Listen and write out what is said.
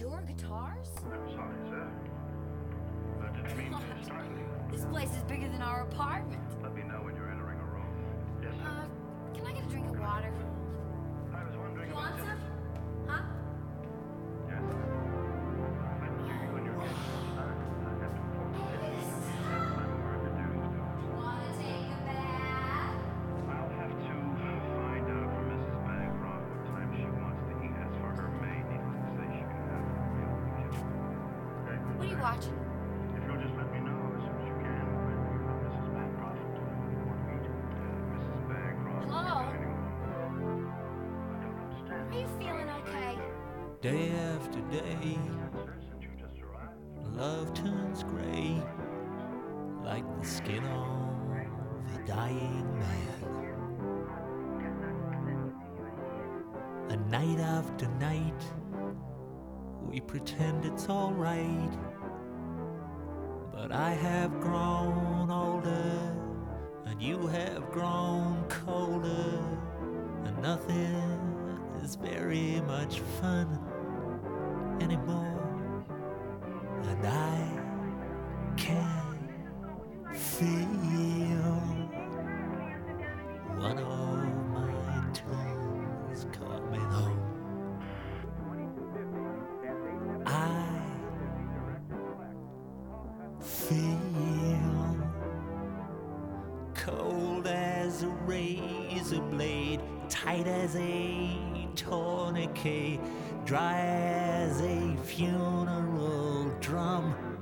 your guitars? I'm sorry, sir. I didn't mean to startle you. This place is bigger than our apartment. Let me know when you're entering a room. Yes, sir. Can I get a drink of water? I was wondering You about want some? Huh? Yes. When you're ready to start, I have to inform you. Wanna take a bath? I'll have to find out from Mrs. Bancroft what time she wants to eat. As for her maid, needless to say, she can have her meal in the kitchen. Okay? What are you watching? If you'll just let me know as soon as you can when Mrs. Bancroft want to eat. Mrs. Bancroft. Hello? I don't understand. Are you feeling okay? Day after day, Sir, since you just arrived. love turns gray, like the skin of a dying man. And night after night, we pretend it's alright. But I have grown older, and you have grown colder, and nothing is very much fun anymore. And I can feel one of my toes coming home. I feel cold as a razor blade, tight as a tourniquet, dry as a funeral drum.